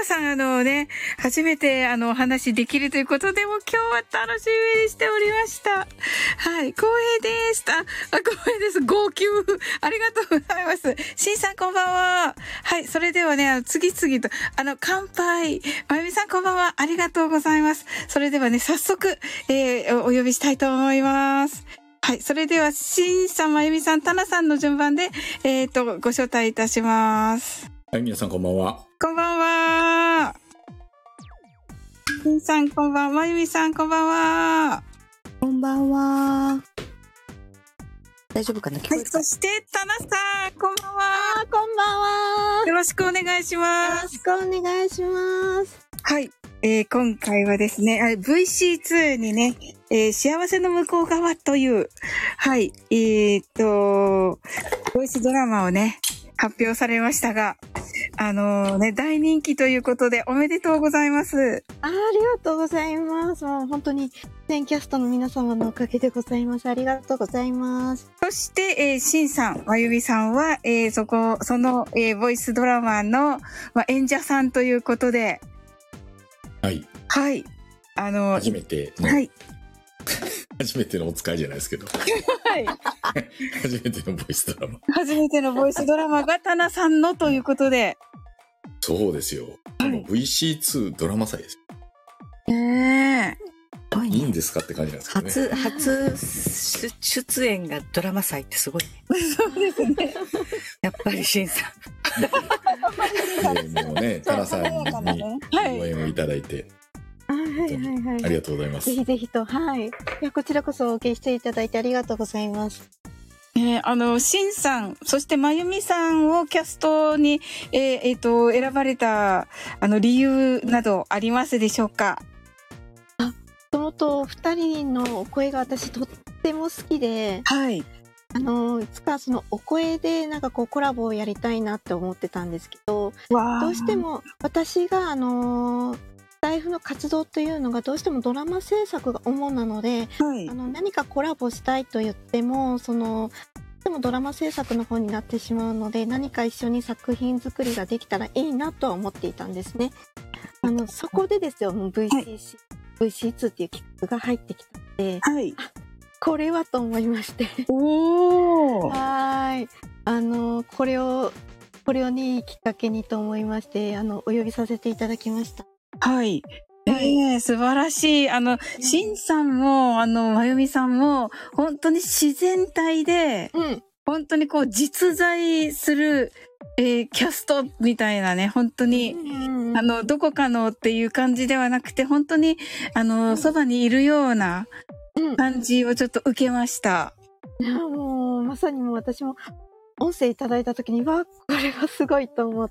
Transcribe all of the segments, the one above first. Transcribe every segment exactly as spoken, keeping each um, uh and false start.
ナさん、あのね、初めてあのお話できるということで、もう今日は楽しみにしておりました。はい、光栄です。あ、光栄です。号泣。ありがとうございます。しんさんこんばんは。はい、それではね、あの次々と、あの、乾杯。まゆみさんこんばんは。ありがとうございます。それではね、早速、えー、お呼びしたいと思います。はい。それでは、しんさん、まゆみさん、たなさんの順番で、えっと、ご招待いたします。 はい、皆さんこんばんは。 こんばんは。しんさん、こんばんは。まゆみさん、こんばんは。 こんばんは。大丈夫かな？聞こえるか？ はい。そして、たなさん、こんばんは。 あ、こんばんは。 よろしくお願いします。 よろしくお願いします。 はい。えー、今回はですね、ブイシーツー にね、えー、幸せの向こう側という、はい、えー、っと、ボイスドラマをね、発表されましたが、あのー、ね、大人気ということでおめでとうございます。 あ、ありがとうございます。もう本当に、出演キャストの皆様のおかげでございます。ありがとうございます。 そして、えー、しんさん、まゆみさんは、えー、そこ、その、えー、ボイスドラマの、まあ、演者さんということで、 はい。 はい。あの、 初めての、 はい。 初めてのお使いじゃないですけど。 はい。 初めてのボイスドラマ。 初めてのボイスドラマがタナさんのということで。 そうですよ。 はい、 ブイシーツー ドラマ祭です。 ねえ。いいんですかって感じなんですけどね。 初、初出演がドラマ祭ってすごいね。 そうですね。 やっぱりしんさん。 えー、もうね、タナさんに応援をいただいて。 はいはいはいはい。 ありがとうございます。 ぜひぜひと、はい。いや、こちらこそお受けしていただいてありがとうございます。 えー、あの、しんさん、そしてまゆみさんをキャストに、えー、えー、と、選ばれた、あの、理由などありますでしょうか？ あ、もともと二人のお声が私とっても好きで、 はい。 あの、いつかそのお声でなんかこうコラボをやりたいなって思ってたんですけど、どうしても私があの、スタイフの活動というのがどうしてもドラマ制作が主なので、 はい、 あの何かコラボしたいと言っても、その、でもドラマ制作の方になってしまうので、何か一緒に作品作りができたらいいなとは思っていたんですね。あの、そこでですよ、ブイシーシー、はい、ブイシーツー っていう企画が入ってきたので、 はい。 これはと思いましておー。 はい。あの、これを、これをね、いいきっかけにと思いまして、あの、お呼びさせていただきました。 はい。ええー、素晴らしい。あの、しんさんも、あの、まゆみさんも、本当に自然体で、うん、本当にこう、実在する、えー、キャストみたいなね、本当に、うんうん、あの、どこかのっていう感じではなくて、本当に、あの、そばにいるような感じをちょっと受けました。 いや、もう、まさにもう私も、音声いただいた時に、わ、これはすごいと思って、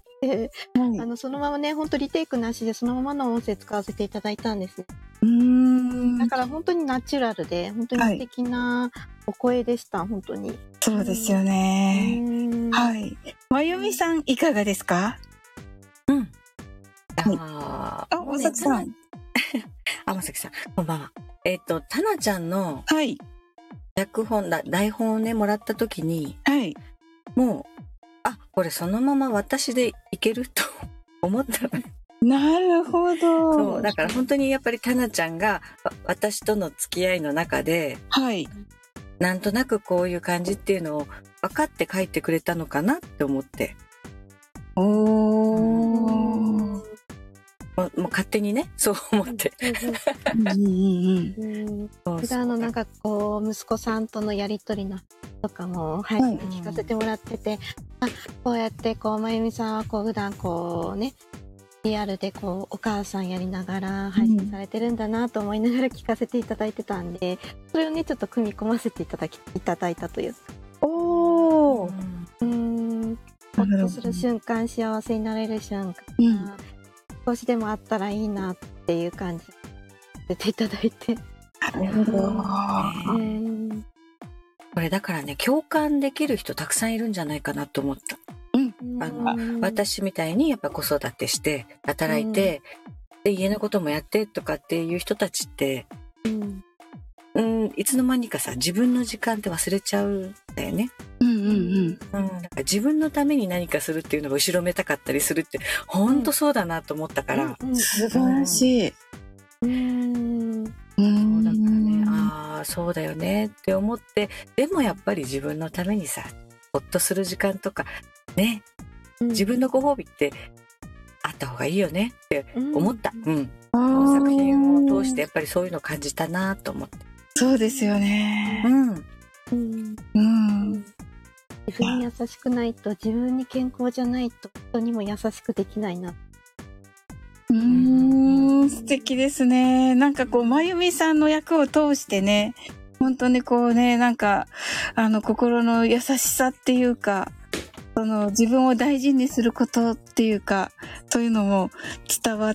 はい、あの、そのままね、ほんとリテイクなしでそのままの音声使わせていただいたんです。 うーん。 だから本当にナチュラルで、本当に素敵なお声でした、はい、本当に。 そうですよね。はい。まゆみさん、いかがですか？ うん。 はい、あ、あ、まさきさん。 あ、まさきさん、こんばんは。えっと、たなちゃんの、 はい。 脚本だ、台本をね、もらった時に、 はい。 もう、あ、これそのまま私でいけると思ったの。 なるほど。 そう、だから本当にやっぱりタナちゃんが私との付き合いの中で、 はい。 なんとなくこういう感じっていうのを分かって書いてくれたのかなって思って。 おー。 もうもう勝手にね、そう思って。 普段のなんかこう、息子さんとのやりとりのとかも配信聞かせてもらってて、あ、こうやってこう、まゆみさんはこう、普段こうね、リアルでこう、お母さんやりながら配信されてるんだなと思いながら聞かせていただいてたんで、それをね、ちょっと組み込ませていただき、いただいたという。 おー。 うん。ほっとする瞬間、幸せになれる瞬間。うん少しでもあったらいいなっていう感じでていただいて。 なるほど。 これだからね、共感できる人たくさんいるんじゃないかなと思った。うん。あの、私みたいにやっぱ子育てして、働いて、で、家のこともやってとかっていう人たちって、うん、うん、いつの間にかさ、自分の時間って忘れちゃうんだよね。 うんうんうんなんか自分のために何かするっていうのが後ろめたかったりするって本当そうだなと思ったから、 うんうん、素晴らしい。 うんそうだからね、ああそうだよねって思って、でもやっぱり自分のためにさほっとする時間とかね、自分のご褒美ってあった方がいいよねって思った、うんうん、この作品を通してやっぱりそういうのを感じたなと思って。 そうですよね。 うんうんうん、自分に優しくないと、自分に健康じゃないと人にも優しくできないな。 うーん、素敵ですね。なんかこう、まゆみさんの役を通してね、本当にこうね、なんか、あの、心の優しさっていうか、その、自分を大事にすることっていうか、そういうのも伝わって、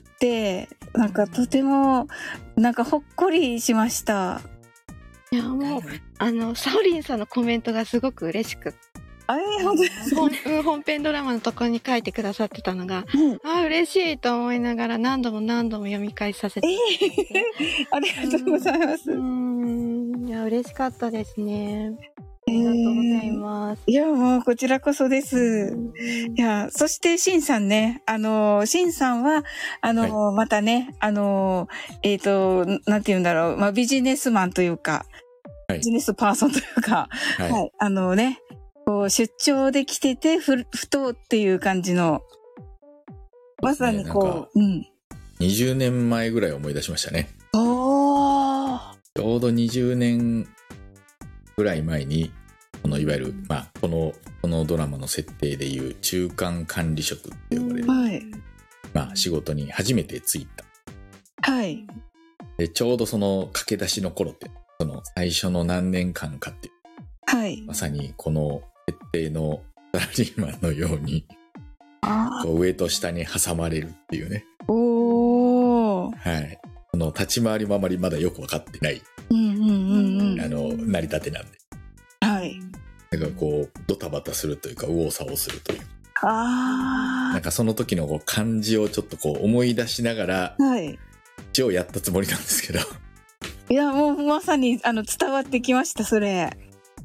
なんかとても、なんかほっこりしました。 いや、もう、あの、サオリンさんのコメントがすごく嬉しくて。 あれ本当ですね、本編ドラマのところに書いてくださってたのが、うん、あ嬉しいと思いながら何度も何度も読み返させて、 えー、ありがとうございます。 うん、いや嬉しかったですね。ありがとうございます。 えー、いやもうこちらこそです。うん、いやそしてシンさんね、あのシンさんはあの、はい、またねあのえっ、ー、となんて言うんだろう、まあビジネスマンというか、はい、ビジネスパーソンというか、はい、はい、あのね。こう出張で来ててふふとっていう感じのまさにこう、うん、 にじゅうねんまえぐらい思い出しましたね。 おちょうどにじゅうねんぐらい前にこのいわゆる、まあ、このこのドラマの設定でいう中間管理職って呼ばれる、 はい、 まあ、仕事に初めて就いた。 はい。 でちょうどその駆け出しの頃ってその最初の何年間かっていう、 はい、 まさにこの設定のサラリーマンのようにこう上と下に挟まれるっていうね。 おー、 はい、この立ち回りもあまりまだよく分かってない、 うんうんうんうん、 あの成り立てなんで、 はい、 なんかこうドタバタするというか右往左往するという、 あなんかその時のこう感じをちょっとこう思い出しながら、 はい、 一応やったつもりなんですけど、 いやもうまさにあの伝わってきましたそれ。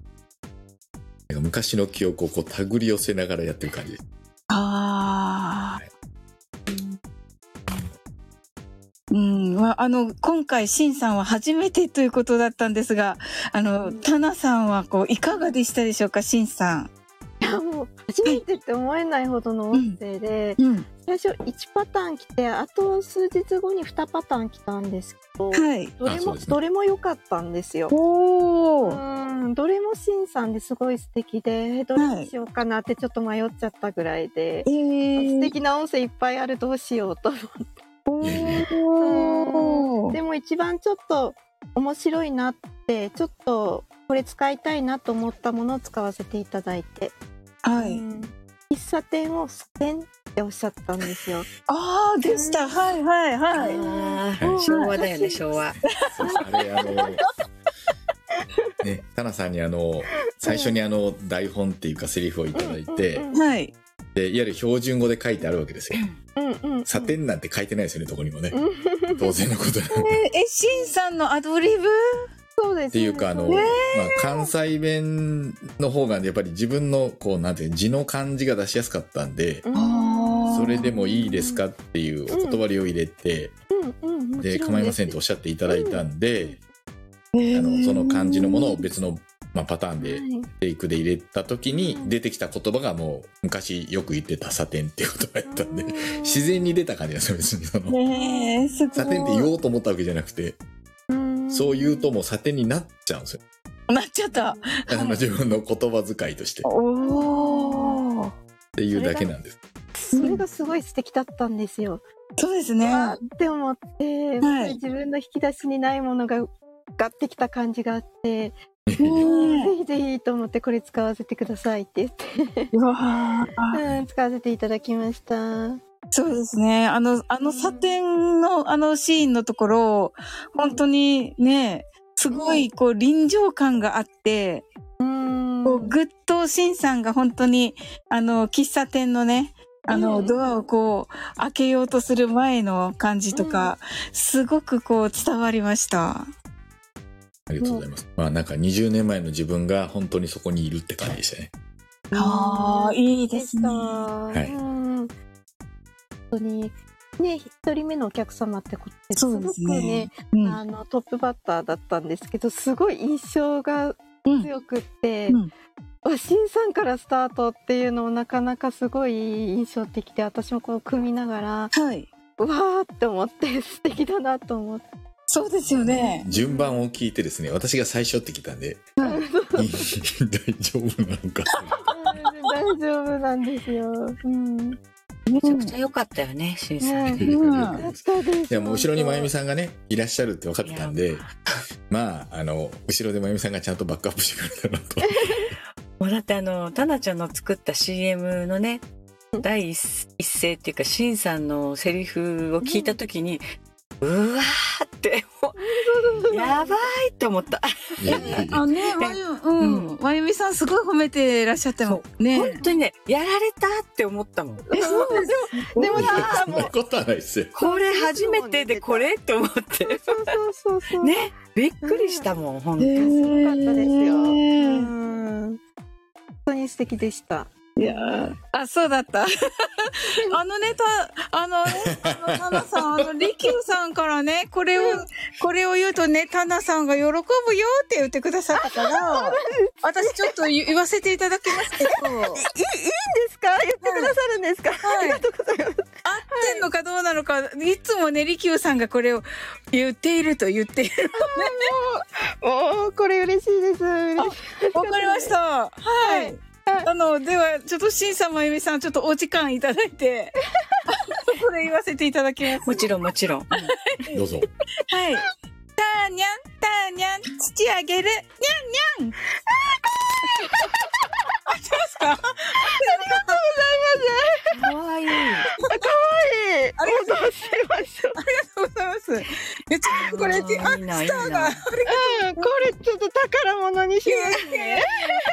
昔の記憶をこう手繰り寄せながらやってる感じです。 ああ、はい、うん、まあ、あの今回シンさんは初めてということだったんですが、あのタナさんはこういかがでしたでしょうか、シンさん。 いやもう初めてって思えないほどの音声で、うんうん、最初いちパターン来て、あと数日後ににパターン来たんですけど、 はい、 どれも、ね、どれも良かったんですよ。 おー、うん、どれもシンさんですごい素敵で、どれにしようかなってちょっと迷っちゃったぐらいで、はい、素敵な音声いっぱいある、どうしようと思って。 おー、 でも一番ちょっと面白いなって、ちょっとこれ使いたいなと思ったものを使わせていただいて、 はい、 うん、喫茶店をステンっておっしゃったんですよ。 ああでした、うん、はいはいはい、 はい、昭和だよね、昭和。 あれあのね、タナさんにあの最初にあの台本っていうかセリフをいただいて、 うんうんうん、はい、 でいわゆる標準語で書いてあるわけですよ。 うんうんうん、 サテンなんて書いてないですよね、どこにもね。当然のことなんで。 えー、えシンさんのアドリブ？ そうですね、 っていうかあの、まあ、関西弁の方がやっぱり自分のこうなんていう字の感じが出しやすかったんで、それでもいいですかっていうお断りを入れて、 うんうんうん、 で構いませんとおっしゃっていただいたんで、うん、あのその感じのものを別の、まあ、パターンでテイクで入れた時に出てきた言葉がもう昔よく言ってたサテンっていう言葉やったんで、自然に出た感じなんですよ。別にその、 ね、すごいサテンって言おうと思ったわけじゃなくて、そう言うともうサテンになっちゃうんですよ。 なっちゃった。 あの自分の言葉遣いとして。 おー。 っていうだけなんです。 それがすごい素敵だったんですよ。 そうですね。 って思って、はい、自分の引き出しにないものががってきた感じがあって、ぜひぜひと思ってこれ使わせてくださいって言ってうわ、うん、使わせていただきました。 そうですね。あの、あのサテンのあのシーンのところ、本当にね、すごいこう臨場感があって、 うん、 こうぐっとシンさんが本当にあの喫茶店のね、あの、うん、ドアをこう開けようとする前の感じとか、うん、すごくこう伝わりました。 ありがとうございます。まあなんかにじゅうねんまえの自分が本当にそこにいるって感じでしたね。 ああ、いいですね。 はい。うん、本当にね、一人目のお客様ってことですごくね、うん、あのトップバッターだったんですけど、すごい印象が強くって、うんうん、新さんからスタートっていうのもなかなかすごい印象的で、私もこう組みながら、はい、うわーって思って素敵だなと思って。 そうですよね。 順番を聞いてですね、私が最初って聞いたんで、はい、大丈夫なのか大丈夫なんですよ。うん、 めちゃくちゃ良かったよね、しんさん。いや、もう後ろにまゆみさんがね、いらっしゃるって分かってたんで、まあ、あの、後ろでまゆみさんがちゃんとバックアップしてくれたなと。 もうだってあの、タナちゃんの作った シーエム のね、第一声っていうか、しんさんのセリフを聞いたときに、うん、うわーってもうやばいって思った。 あね、まゆ、うん、まゆみさんすごい褒めてらっしゃってもね。 本当にね、やられたって思ったもん。 え、そうです。でもさ、 そんなことはないですよ。 これ初めてでこれって思って。 そうそうそうそう。 ね、びっくりしたもん、本当に。 すごかったですよ。うん。本当に素敵でした。 いやあ、そうだった。あのね、た、あのね、あの、タナさん、あの、リキューさんからね、これを、これを言うとね、タナさんが喜ぶよって言ってくださったから、私ちょっと言わせていただきますけど。い、いいんですか？言ってくださるんですか？はい、ありがとうございます。合ってんのかどうなのか、いつもね、リキューさんがこれを言っていると言っているのね。もう、これ嬉しいです。わかりました。はい。はいあの、では、ちょっと、しんさん、まゆみさん、ちょっとお時間いただいて、これ言わせていただきます。 もちろん、もちろん。 どうぞ。 はい。たーにゃん、たーにゃん、土あげる、にゃんにゃん。あ、ちますか？ありがとうございます。 かわいい。かわいい。 ありがとうございます。 ありがとうございます。え、ちょっとこれ、あ、スターが。 うん、これちょっと宝物にしますね。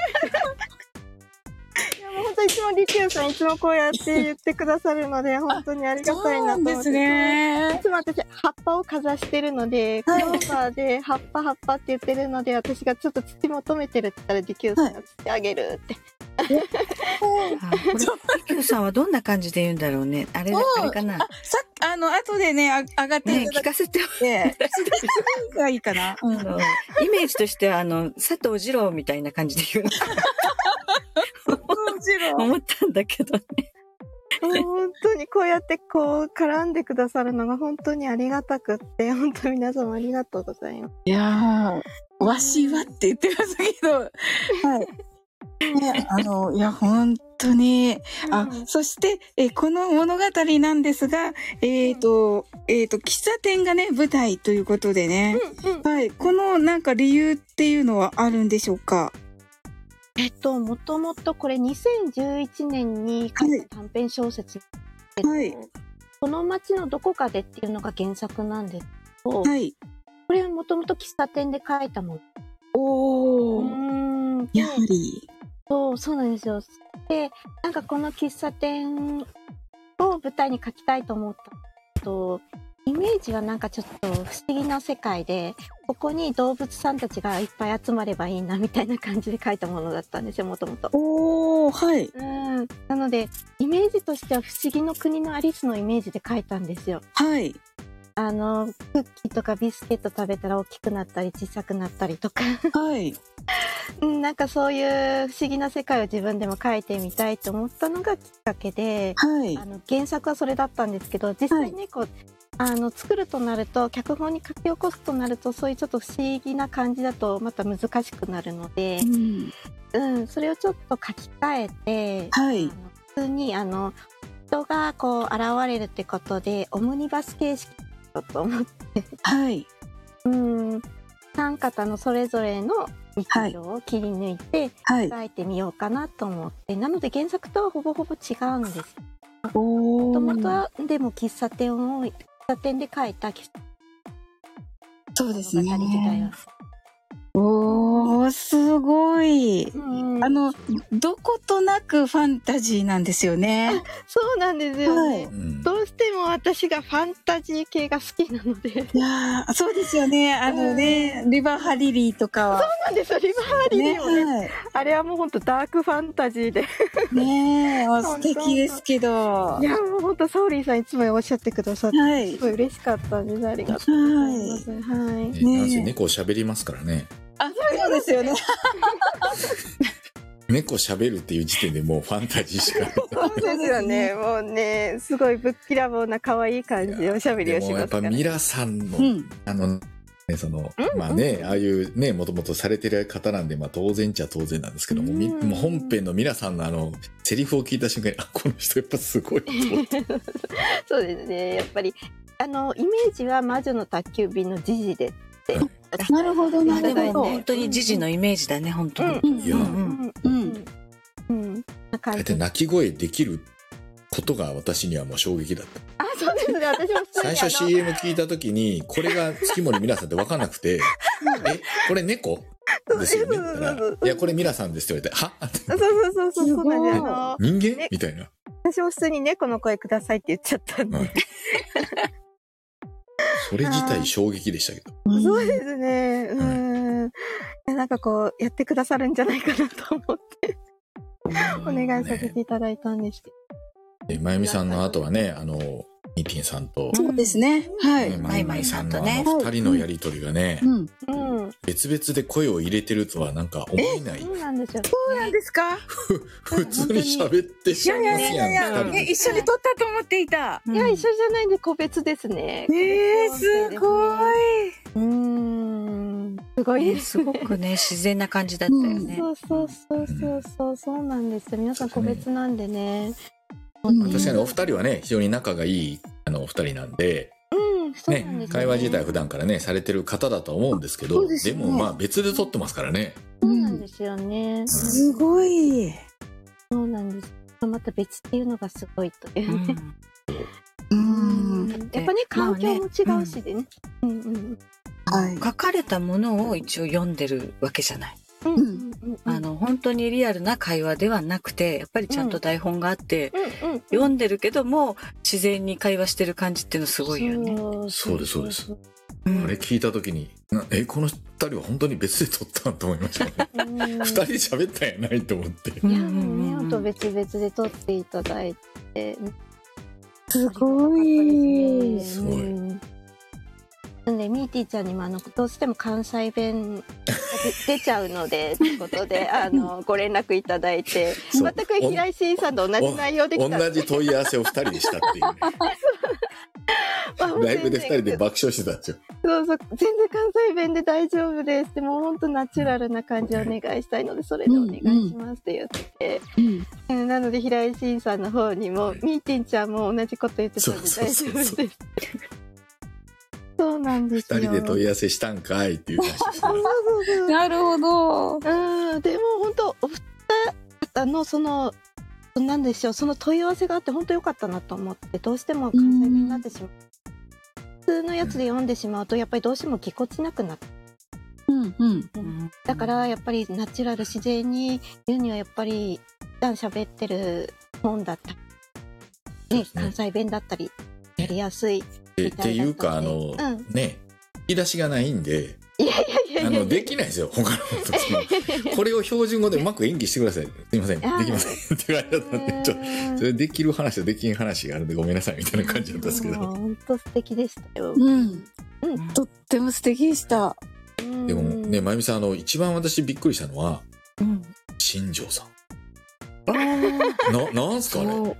いやもう本当いつもリキューさんいつもこうやって言ってくださるので本当にありがたいなと思って。 ですね。 いつも私葉っぱをかざしてるので、クローバーで葉っぱ葉っぱって言ってるので、私がちょっと土求めてるって言ったらリキューさんが土あげるって。 リキューさんはどんな感じで言うんだろうね。あれだあれかな。あ、 さあの後でねあ上がってね聞かせてがいいかな。 うん、イメージとしてはあの佐藤二郎みたいな感じで言うのかな。思ったんだけどね。 本当にこうやってこう絡んでくださるのが本当にありがたくって、本当皆様ありがとうございます。 いやー、わしはって言ってましたけど、はい。ね、あの、いや、本当に、うん、あ、そして、え、この物語なんですが、えっと、えっと、喫茶店がね、舞台ということでね、うんうん、はい。このなんか理由っていうのはあるんでしょうか？ えっと、もともとこれにせんじゅういちねんに書いた短編小説、はい、この街のどこかでっていうのが原作なんですけど、はい、これはもともと喫茶店で書いたもの。 おー、やはり。 そう、そうなんですよ。で、なんかこの喫茶店を舞台に書きたいと思ったと、イメージはなんかちょっと不思議な世界で、ここに動物さんたちがいっぱい集まればいいなみたいな感じで書いたものだったんですよ、もともと。 おー、はい。 うん。なので、イメージとしては不思議の国のアリスのイメージで書いたんですよ。 はい。 あの、クッキーとかビスケット食べたら大きくなったり小さくなったりとか。 はい。 なんかそういう不思議な世界を自分でも書いてみたいと思ったのがきっかけで、はい。あの、原作はそれだったんですけど、実際ね、こう、あの作るとなると脚本に書き起こすとなるとそういうちょっと不思議な感じだとまた難しくなるので、うんうん、それをちょっと書き換えて、はい、あの普通にあの人がこう現れるってことでオムニバス形式だと思って、はい、うん三方のそれぞれの日常を切り抜いて書いてみようかなと思って、はい、なので原作とはほぼほぼ違うんです。もともとはでも喫茶店を喫茶店で書いたそうですね。おー、 ー、すごい。 うんあの、どことなくファンタジーなんですよね。 そうなんですよね。 はいうんどうしても私がファンタジー系が好きなので。そういやー、そうですよね。あのね、リバーハリリーとかは。 なんですよ、リバーリリーもね。 はい。 あれはもう本当ダークファンタジーで。 ねえ、お素敵ですけど。はいや、もう本当サオリンさんいつもおっしゃってくださって、 い。 すごい嬉しかったんです。ありがとうございます。はい。 ねねなんせ猫喋りますからね。 あ、そうですよね。 猫喋るっていう時点でもうファンタジーしかない。 そうですよね。もうね、すごいぶっきらぼうな可愛い感じでおしゃべりをでもやっしますから。 ぱミラさんの、 うん。 あの、ね、その、 うんまあね、ああいうね、もともとされてる方なんで、まあ当然っちゃ当然なんですけども、みうんもう本編のミラさんのあの、セリフを聞いた瞬間に、あ、この人やっぱすごいと思って。 そうですね。やっぱり、あの、イメージは魔女の宅急便のジジでって。 なるほど、 まあでなるほど。 も本当にジジのイメージだね、本当に。 うんいや、 ううんん。 ううんん。うん。な感だってじ。 泣き声できることが私にはもう衝撃だった。 あ、そうですね。私も普通に最初 シーエム 聞いた時に、これが月森ミラさんって分かんなくて、え、これ猫ですよねって言ったら、いや、これミラさんですって言われて、はそうそうそうそう、そうなんです。 すごいあの、 人間ねみたいな。 私も普通に猫の声くださいって言っちゃったんで。 はいそれ自体衝撃でしたけど。 うんそうですね。うん。いやなんかこう、やってくださるんじゃないかなと思って、お願いさせていただいたんですけど。 で、まゆみさんの後はね、あの、ミーティンさんと、 そうですね。はい。 ねまゆみさんのあまゆの二人のやりとりがね、 うん。 うん。 別々で声を入れてるとはなんか思えない。 そうなんですよ。 そうなんですか？ 普通に喋っていやいやいやいやいや、ね、 二人で。 一緒に撮ったと思っていた。 うんいや、一緒じゃないんで個別ですね。 ええ、すごい。 うーん。すごいねですすごくね、自然な感じだったよね。 そうそうそうそうそう、そうなんですよ。皆さん個別なんでね。 うん確かにお二人はね、非常に仲がいい、あの、お二人なんで、 うん、そうなんねで、すよ会話自体普段からね、されてる方だと思うんですけど、 そうですねでもまあ別で撮ってますからね。 そうなんですよね。 すごい。 そうなんです。また別っていうのがすごいというね。 ううんん。 やっぱね、環境も違うしでね。うんうんはい。 書かれたものを一応読んでるわけじゃない。 うんうんうんあの、本当にリアルな会話ではなくて、やっぱりちゃんと台本があって、 うんうん読んでるけども、自然に会話してる感じっていうのすごいよね。 そうですそうです。 うんあれ聞いた時に、なえ、この二人は本当に別で撮ったんと思いましたね。 うん二人喋ったんやないと思って。 いやもうね、ほんと別々で撮っていただいて。 すごい。 すごいうんなんで、ミーティーちゃんにも、あの、どうしても関西弁が出出ちゃうので、ということで、あの、ご連絡いただいて、 そう全く平井慎さんと同じ内容できた。 同じ問い合わせを二人でしたっていうね。ライブで二人で爆笑してたんですよ。 そうそう、全然関西弁で大丈夫です。でも本当ナチュラルな感じをお願いしたいので、それでお願いしますって言って、 うん。 うんなので平井慎さんの方にも、ミーティンちゃんも同じこと言ってたんでそう大そうそうそう丈夫です。そうなんですよ。 二人で問い合わせしたんかいっていう話をしてたそうそうそう。 なるほど。 うん、でも本当お二方のその、なんでしょう、その問い合わせがあって本当良かったなと思って、どうしても関西弁になってしまう。普通のやつで読んでしまうと、やっぱりどうしてもぎこちなくなって。 うんうん。 うんだからやっぱりナチュラル自然に言うにはやっぱり普段喋ってる本だったり、ね、関西弁だったりやりやすい。 でみったていうか、あの、 うんね、引き出しがないんで、 いやいやいやいやあの、できないですよ、他のこと。そのこれを標準語でうまく演技してください。すいません、であーきません。って言われたんで、ちょっと、それできる話とできん話があるんでごめんなさい、みたいな感じだったんですけど。 本当素敵でしたよ。 うん。 うんとっても素敵でした。 でもね、まゆみさん、あの、一番私びっくりしたのは、 うん新庄さん。 あーな、なんすかあれ。 そう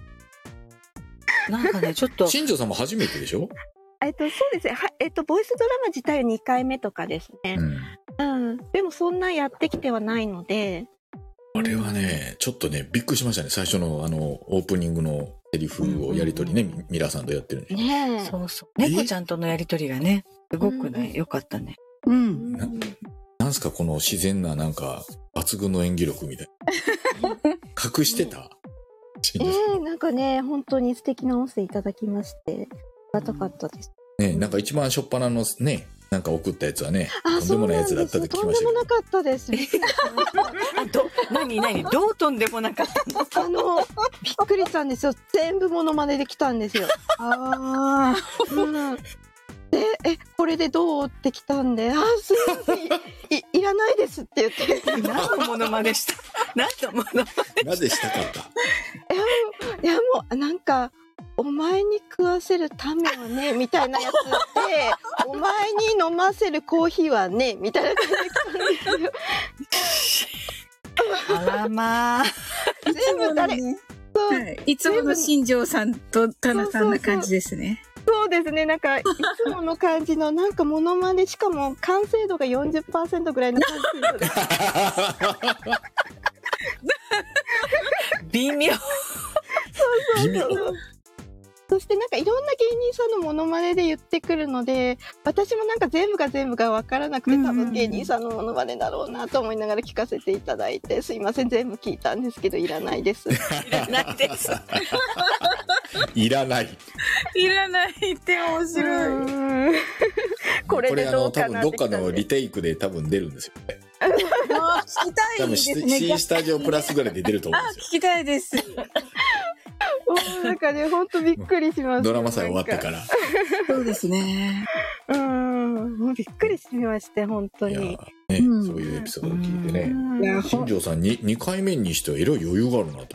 なんかね、ちょっと、 新庄さんも初めてでしょえっと、そうですね。はえっと、ボイスドラマ自体はにかいめとかですねう。ん。 うん。でもそんなやってきてはないので。 あれはね、ちょっとね、びっくりしましたね。最初のあの、オープニングのセリフをやりとりね、みミラさんとやってるんで。 ねえ。 そうそう。猫ちゃんとのやりとりがね、すごくね、良かったね。 うん。 ななんすかこの自然ななんか、抜群の演技力みたいな。隠してた新え庄さんえなんかね、本当に素敵な音声いただきまして、ありがたかったです。 ね、なんか一番初っ端のね、あなんか送ったやつはね、 あ、 とんでもないやつだったって聞きましたけど。 とんでもなかったです。 あ、ど、何何どうとんでもなかったの？ あの、びっくりしたんですよ。全部モノマネできたんですよ。 ああ。 うん。で、え、これでどうって来たんで、あ、すいません。い、いらないですって言って。 何のモノマネした？何のモノマネ？ なぜしたかった？ いや、もう、なんか、お前に食わせるためはね、みたいなやつで、お前に飲ませるコーヒーはね、みたいな感じで来たんですよ。 あらまあ。 全部誰、 ね、 そう、 はい、いつもの新庄さんとタナさんな感じですね。 そうですね。なんかいつもの感じのなんかモノマネ、しかも完成度が よんじゅっパーセント ぐらいの感じで微妙。 そうそうそう。そしてなんかいろんな芸人さんのモノマネで言ってくるので、私もなんか全部が全部が分からなくて、多分芸人さんのモノマネだろうなと思いながら聞かせていただいて、すいません、全部聞いたんですけど、いらないです。いらないです。 いらない。 いらないって面白い。 これでどうかなって。 これあの多分どっかのリテイクで多多分出るんですよね。 あ、聞きたいですね。 C スタジオプラスぐらいで出ると思うんですよ。 聞きたいです。 なんかね、本当びっくりします。 ドラマ祭終わってから。 そうですね。 うん、もうびっくりしまして、本当に。 ね、うん、そういうエピソードを聞いてね。新庄さんににかいめにしてはえらい余裕があるなと思って。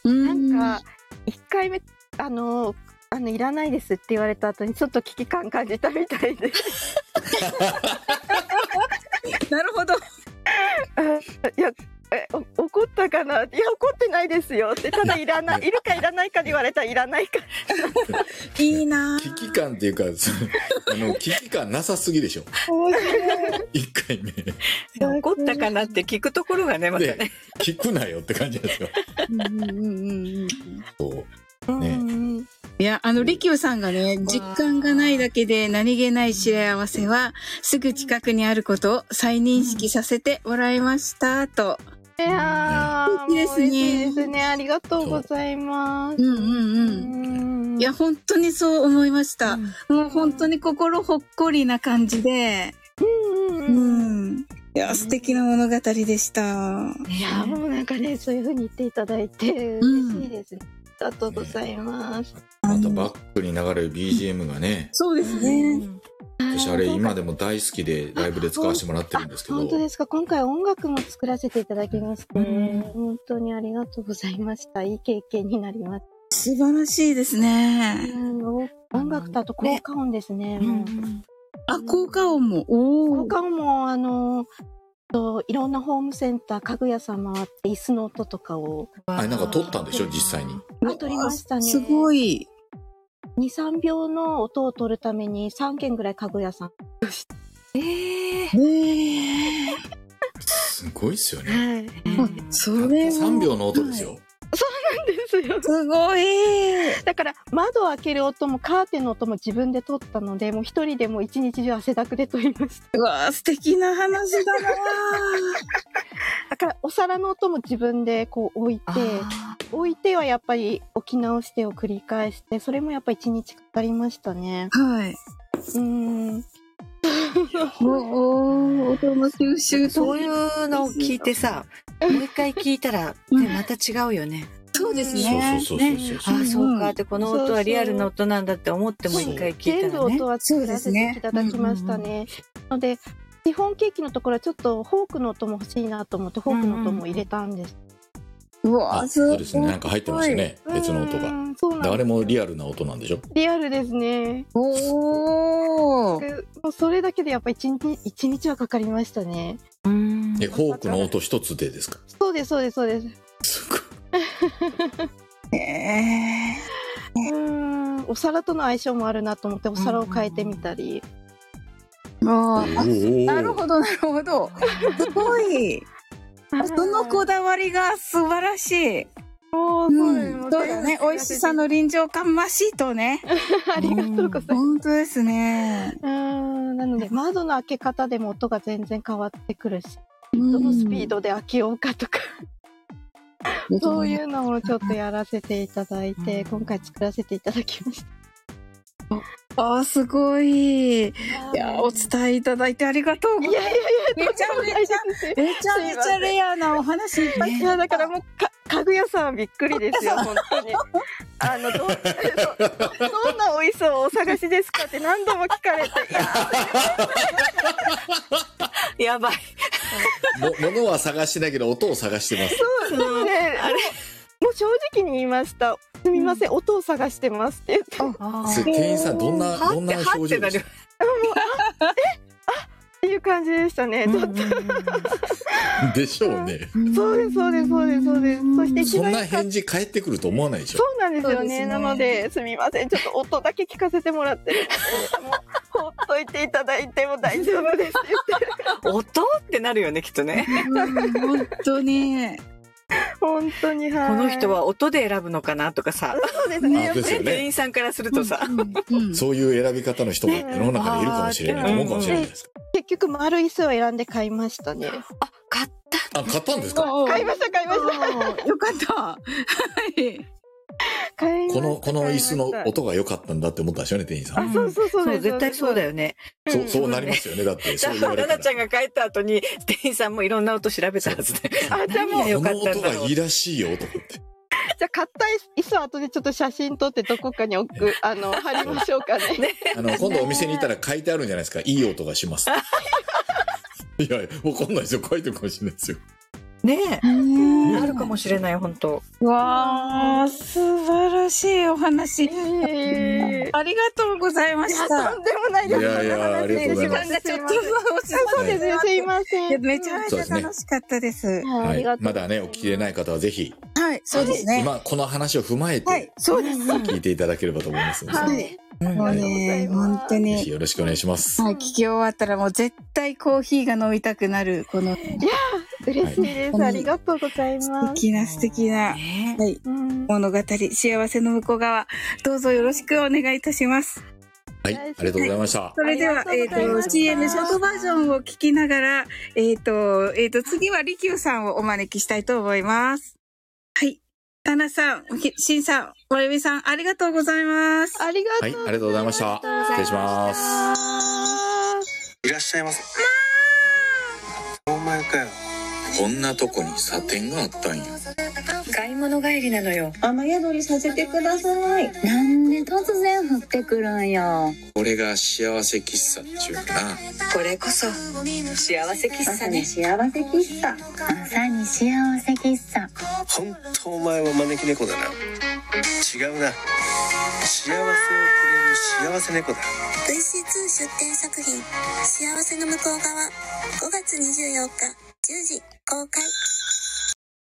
なんかいっかいめあのあのいらないですって言われた後にちょっと危機感感じたみたいで。 なるほど。 いや、え、怒ったかな。いや、怒ってないですよって。ただいらない、いるかいらないかで言われたらいらないか。 いいな。 危機感っていうか、あの危機感なさすぎでしょ。いっかいめ。 怒ったかなって聞くところがね、またね。 聞くなよって感じですよ。うんうんうんうん。そう。ね。 いや、あの、利休さんがね、実感がないだけで何気ない知れ合わせは、すぐ近くにあることを再認識させてもらいました、と。 いやー、 いいですね。 いいですね。ありがとうございます。 うんうんうん。いや、本当にそう思いました。うん、もう本当に心ほっこりな感じで。うんうんうん。うん、いや、素敵な物語でした。 いや、もうなんかね、そういう風に言っていただいて嬉しいですね。うんありがとうございます。 またバックに流れる ビージーエム がね。 そうですね。 私あれ今でも大好きでライブで使わせてもらってるんですけど。 本当ですか。今回音楽も作らせていただきまして、本当にありがとうございました。いい経験になります。 素晴らしいですね。 音楽とあと効果音ですね。 あ、効果音も。 効果音もあの。といろんなホームセンター家具屋さん回って椅子の音とかをあれなんか撮ったんでしょ実際に。 あ撮りましたね。 すごい。 にさんびょうの音を取るためにさんけんぐらい家具屋さん。 えー、えー、 すごいっすよね。 はい。 それさんびょうの音ですよ。はいそうなんですよ。 すごい。 だから窓を開ける音もカーテンの音も自分で撮ったので、もう一人でも一日中汗だくで撮りました。 うわー、素敵な話だな。 だからお皿の音も自分でこう置いて、置いてはやっぱり置き直してを繰り返して、それもやっぱ一日かかりましたね。 はい。 うん。 お音の吸収、 そういうのを聞いてさ、もう一回聞いたら、ね、また違うよね。 そうですね。 そうそうそうそう。 ああ、そうかって、この音はリアルな音なんだって思ってもう一回聞いたらね。 全部音は作らせていただきましたね。ので、シフォンケーキのところはちょっとフォークの音も欲しいなと思って、フォークの音も入れたんです。 うわ、 そうですね。なんか入ってましたね。別の音が。あれもリアルな音なんでしょ？ リアルですね。 おお。 もうそれだけでやっぱ一日一日はかかりましたね。 え、フォークの音一つでですか？ そうですそうですそうです。 すごい。 えー、うんお皿との相性もあるなと思ってお皿を変えてみたり。 ああ、なるほどなるほど。すごい。そのこだわりが素晴らしい。 そうだね。美味しさの臨場感増しとね。 ありがとうございます。 本当ですね。 うん、なので窓の開け方でも音が全然変わってくるし、どのスピードで開けようかとか。そういうのもちょっとやらせていただいて、今回作らせていただきました。 あー、すごい。いや、お伝えいただいてありがとうございます。いやいやいや、めちゃめちゃ、めちゃめちゃレアなお話いっぱい。 いや、だからもう、か、家具屋さんはびっくりですよ、本当に。あの、ど、ど、どんなお磯をお探しですかって何度も聞かれて、いや、 やばい。 も、物は探してないけど、音を探してます。 そうですね。あれもう正直に言いました。すみません、音を探してますって言って。 それ店員さん、どんな、どんな表情でした？ っていう感じでしたね。ちょっと。 でしょうね。 そうです、そうです、そうです、そうです。そして一そん番な返事返ってくると思わないでしょ。 そうなんですよね。なので、すみません。ちょっと音だけ聞かせてもらってるので、もう、ほっといていただいても大丈夫ですって言って。 音ってなるよね、きっとね。 本当に。 本当に、はい。 この人は音で選ぶのかなとかさ。 そうですね。 あ、ですよね。 店員さんからするとさ。 そういう選び方の人が世の中にいるかもしれない。思うかもしれないです。 結局、丸い椅子を選んで買いましたね。 あ、買った。 あ、買ったんですか？ 買いました、買いました。 よかった。はい。 この、この椅子の音が良かったんだって思ったんでしょうね、店員さん。 あ、そうそうそうです。 絶対そうだよね。 そう、そうなりますよね。だって、そう言われたら。 ななちゃんが帰った後に、店員さんもいろんな音調べたはずで。 あ、じゃあもう、 この音がいいらしいよ、と思って。 じゃあ買った椅子は後でちょっと写真撮ってどこかに置く、あの、貼りましょうかね。 あの、今度お店に行ったら書いてあるんじゃないですか。いい音がします。いや、わかんないですよ。書いてるかもしれないですよ。 ねえ。あるかもしれない、本当。 わー、素晴らしいお話。ありがとうございました。 とんでもないです。 いやいや、ありがとうございます。 ちょっと、 そうですよ、すいません。 めちゃめちゃ楽しかったです。 はい。まだね、お聞きでない方はぜひ。 はい、そうですね。 今、この話を踏まえて、 そうです。 聞いていただければと思いますので。 はい。 もうね、本当に。 ぜひよろしくお願いします。 はい、聞き終わったらもう絶対コーヒーが飲みたくなる、この。いや嬉しいです。ありがとうございます。 素敵な素敵な、はい、物語、幸せの向こう側、どうぞよろしくお願いいたします。 はい、ありがとうございました。 それでは、えっと、シーエム ショートバージョンを聞きながら、えっと、えっと、次はりきゅうさんをお招きしたいと思います。はい。タナさん、シンさん、まゆみさん、ありがとうございます。 ありがとう。 はい、ありがとうございました。失礼します。 いらっしゃいませ。お前かよ。こんなとこにサテンがあったんや。 買い物帰りなのよ。 雨宿りさせてください。なんで突然降ってくるんよ。 これが幸せ喫茶っちゅうな。 これこそ幸せ喫茶ね。 幸せ喫茶。まさに幸せ喫茶。 本当お前は招き猫だな。違うな。幸せをくれる幸せ猫だ。 ブイシーツー 出展作品幸せの向こう側ごがつにじゅうよっかじゅうじ公開。